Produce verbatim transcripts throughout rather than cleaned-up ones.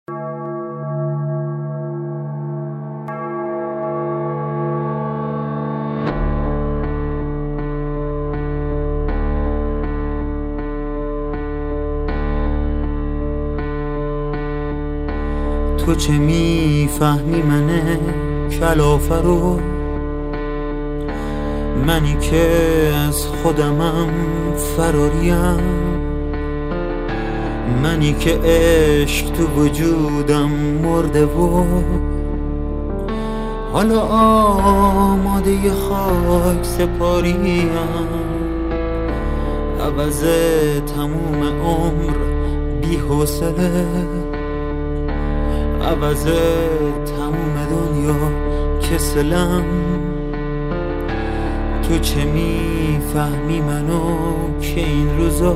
تو چه میفهمی من کلافه رو، منی که از خودمم فراریم، منی که عشق تو وجودم مرده و حالا آماده خاک سپاریم. عوض تموم عمر بی حوصله، عوض تموم دنیا کسلم. تو چه میفهمی منو که این روزا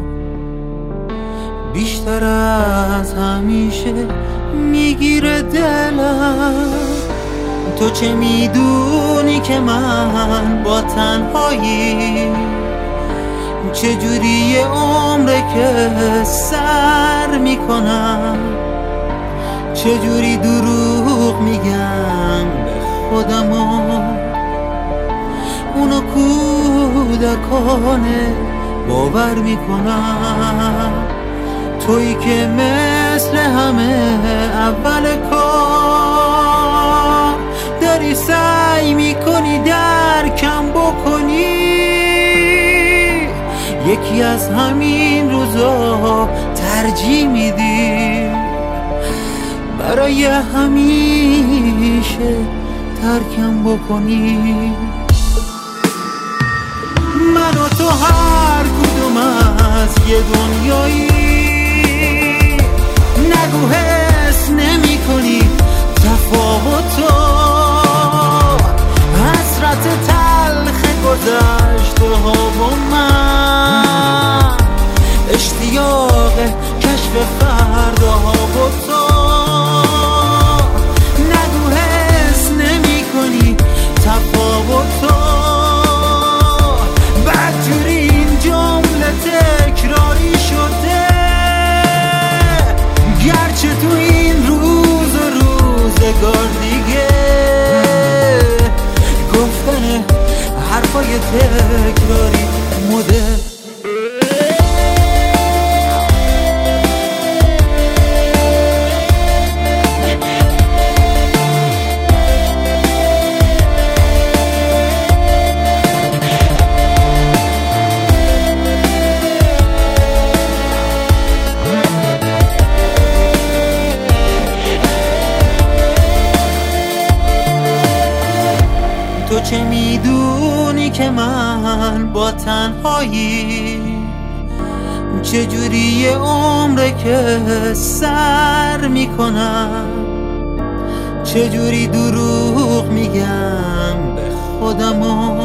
بیشتر از همیشه میگیره دلم. تو چه میدونی که من با تنهایی چجوری یه عمره که سر میکنم، چجوری دروغ میگم به خودم و اونو کودکانه باور میکنم. تویی که مثل همه اول کار داری سعی میکنی درکم بکنی. یکی از همین روزا ترجیح میدی برای همیشه ترکم بکنی. من و تو هر کدوم از یه دنیایی، نگو حس نمی کنی تفاوتو، حسرت تلخ گذشته ها و من، اشتیاق کشف فرداها و تو. نگو حس نمی کنی تفاوتو، بدجوری این جمله تکراری شده، گرچه تو این روز و روزگار دیگه گفتن حرفای تکراری مده. تو چه میدونی که من با تنهایی چجوری یه عمره که سر میکنم، چجوری دروغ میگم به خودم و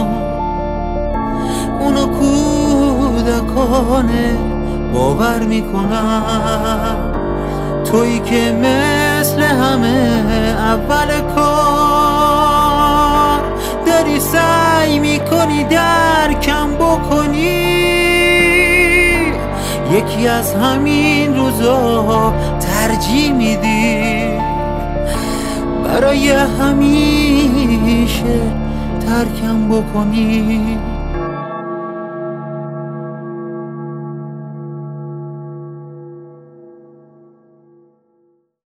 اونو کودکانه باور میکنم. تویی که مثل همه اول کار داری سعی میکنی درکم بکنی. یکی از همین روزا ترجیح میدی برای همیشه ترکم بکنی.